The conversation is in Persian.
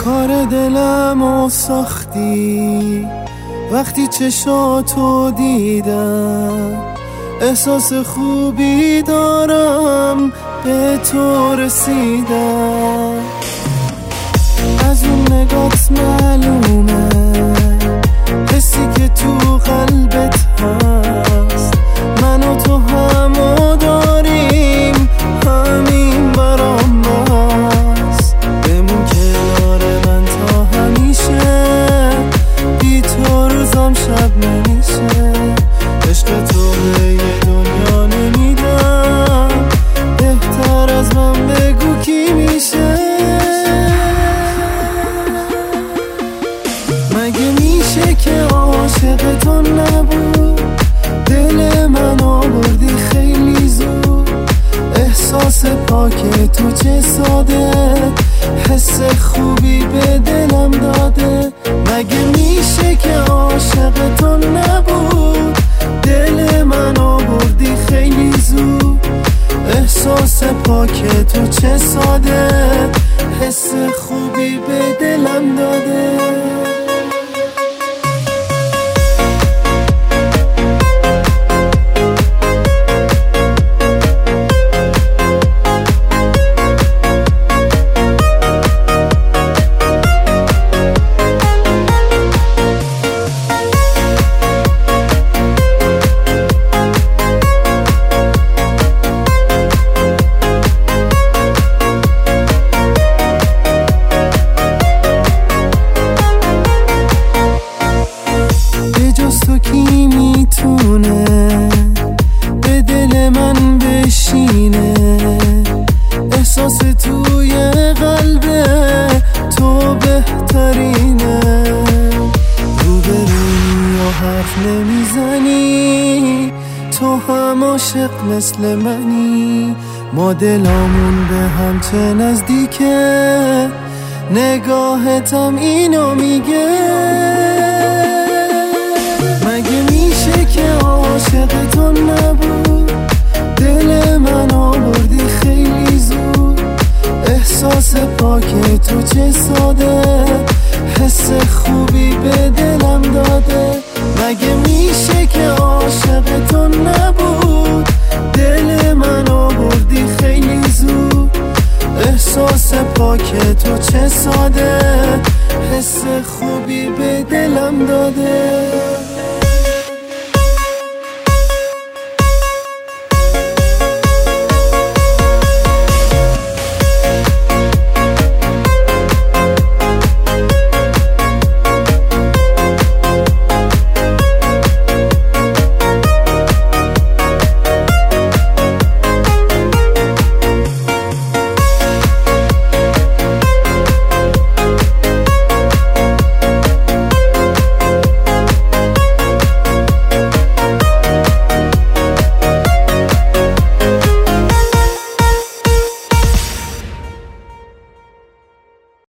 کار دلمو ساختی وقتی چشاتو دیدم، احساس خوبی دارم به تو رسیدم. از اون نگات معلومه حسی که تو قلبت هست، من و تو همو داریم، همین برام بس. بمون کنار من تا همیشه، بی تو روزم شب نمیشه. عشق تو به یه دنیا نمیدم، بهتر از من بگو کی میشه. مگه میشه که عاشق تو نبود، دل منو بردی خیلی زود. احساس پاک تو چه ساده، حس خوبی به دلم داده. مگه میشه که عاشق تو نبود، دل منو بردی خیلی زود. احساس پاک تو چه ساده، حس خوبی به دلم داده. تو کی میتونه به دل من بشینه، احساس توی قلب تو بهترینه. روبروی و حرف نمیزنی، تو هم عاشق مثل منی. ما دلامون به هم چه نزدیکه، نگاهتم اینو میگه. مگه میشه که عاشق تو نبود، دل منو بردی خیلی زود. احساس پاک تو چه ساده، حس خوبی به دلم داده. مگه میشه که عاشق تو نبود، دل منو بردی خیلی زود. احساس پاک تو چه ساده، حس خوبی به دلم داده.